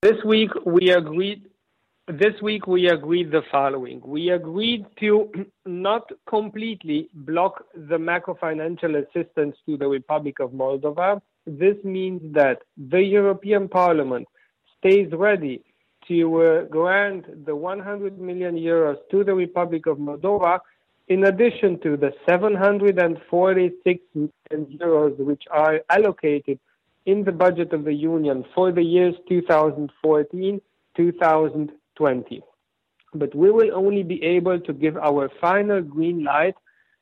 This week we agreed. This week we agreed the following. We agreed to not completely block the macro-financial assistance to the Republic of Moldova. This means that the European Parliament stays ready to grant the 100 million euros to the Republic of Moldova, in addition to the 746 million euros which are allocated in the budget of the Union for the years 2014-2020. But we will only be able to give our final green light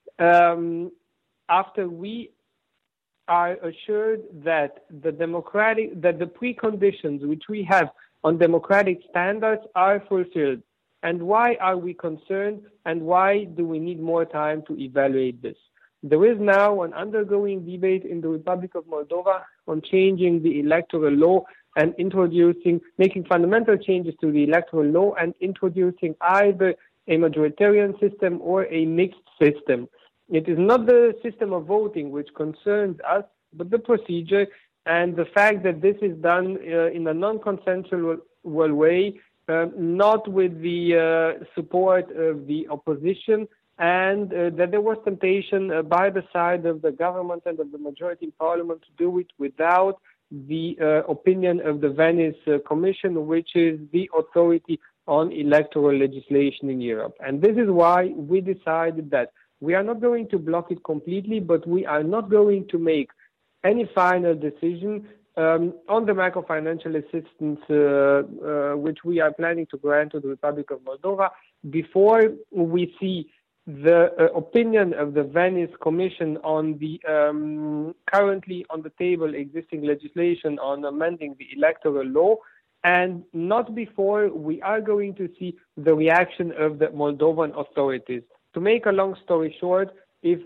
after we are assured that the preconditions which we have on democratic standards are fulfilled. And why are we concerned, and why do we need more time to evaluate this? There is now an undergoing debate in the Republic of Moldova on changing the electoral law and making fundamental changes to the electoral law and introducing either a majoritarian system or a mixed system. It is not the system of voting which concerns us, but the procedure and the fact that this is done in a non-consensual way, not with the support of the opposition, and that there was temptation by the side of the government and of the majority in parliament to do it without the opinion of the Venice Commission, which is the authority on electoral legislation in Europe. And this is why we decided that we are not going to block it completely, but we are not going to make any final decision on the macro-financial assistance which we are planning to grant to the Republic of Moldova before we see the opinion of the Venice Commission on the currently on the table existing legislation on amending the electoral law, and not before we are going to see the reaction of the Moldovan authorities. To make a long story short, if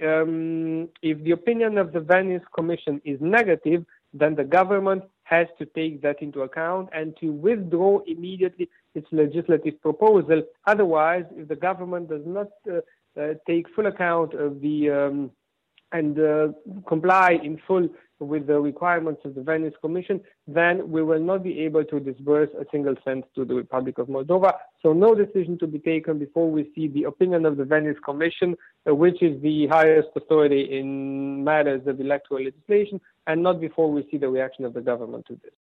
the opinion of the Venice Commission is negative, then the government has to take that into account and to withdraw immediately its legislative proposal. Otherwise, if the government does not take full account of the and comply in full with the requirements of the Venice Commission, then we will not be able to disburse a single cent to the Republic of Moldova. So no decision to be taken before we see the opinion of the Venice Commission, which is the highest authority in matters of electoral legislation, and not before we see the reaction of the government to this.